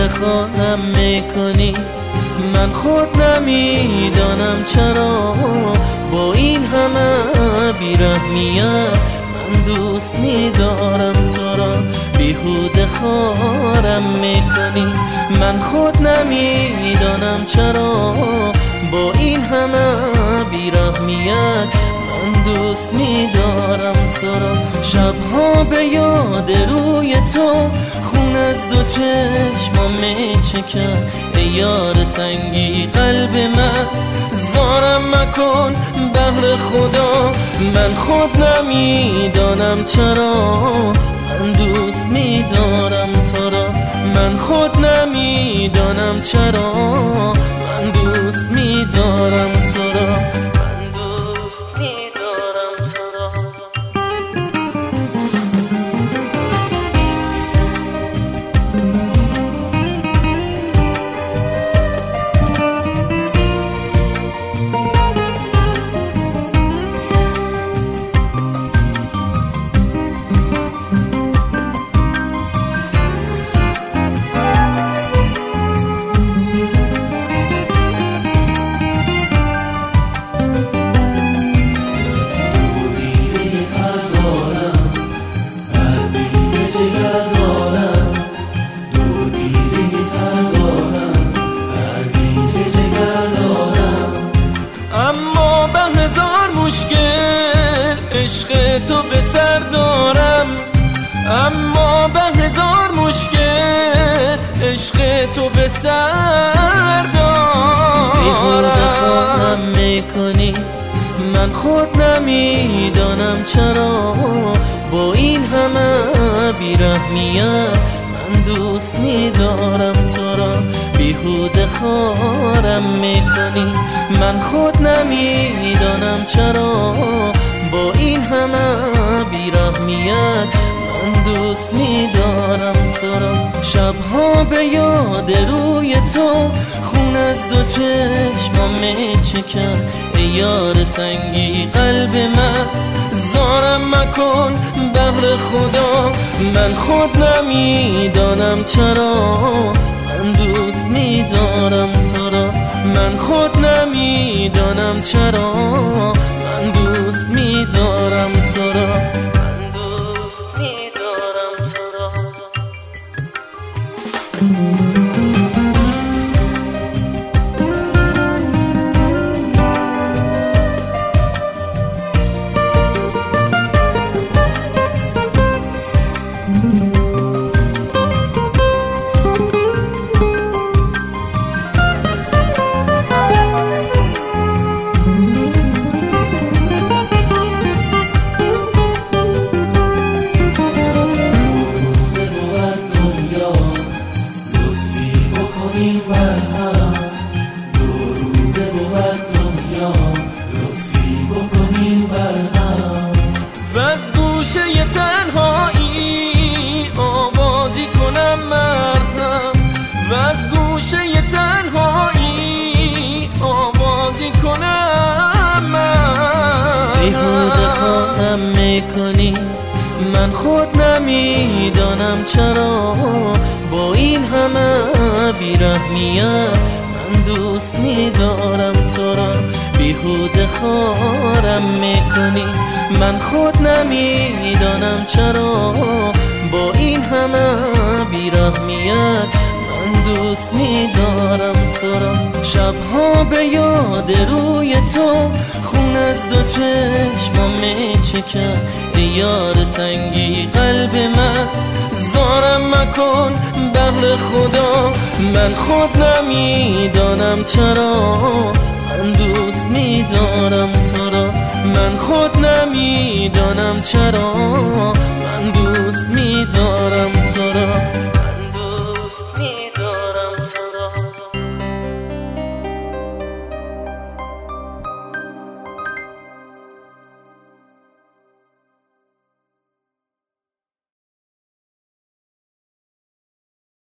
بیهوده خواهم میکنی. من خود نمیدانم چرا با این همه بیرحمیت من دوست میدارم تو را. بیهوده خارم میکنی. من خود نمیدانم چرا با این همه بیرحمیت من دوست میدارم تو را. شبها به یاد روی تو خون از دو چشمم میچکد. ای یار سنگی قلب من زارم مکن بهر خدا. من خود نمیدانم چرا من دوست میدارم تو را. من خود نمیدانم چرا من دوست میدارم تو را. من دوست میدارم تو را. عشق تو به سر دارم، اما به هزار مشکل عشق تو به سر دارم. بیهوده خواهم میکنی. من خود نمیدانم چرا با این همه بیرحمیت من دوست میدارم تو را. بیهوده خارم میکنی. من خود نمیدانم چرا با این همه بیرحمیت من دوست میدارم تو را. شبها به یاد روی تو خون از دو چشمم میچکد. ای یار سنگی قلب من زارم مکن بهر خدا. من خود نمیدانم چرا من دوست میدارم تو را. من خود نمیدانم چرا من دوست میدارم تو را. من دوست میدارم تو را. تنهایی آوازی کنم مرهم، و از گوشه تنهایی آوازی کنم مرهم. بیهوده خواهم میکنی. من خود نمیدانم چرا با این همه بیرحمیت من دوست میدارم تو را. بیهوده خارم میکنی. من خود نمیدانم چرا با این همه بیرحمیت من دوست میدارم تو را. شبها به یاد روی تو خون از دو چشمم میچکد. ای یار سنگی قلب من زارم مکن بهر خدا. من خود نمیدانم چرا من دوست میدارم تو را. من خود نمیدانم چرا من دوست میدارم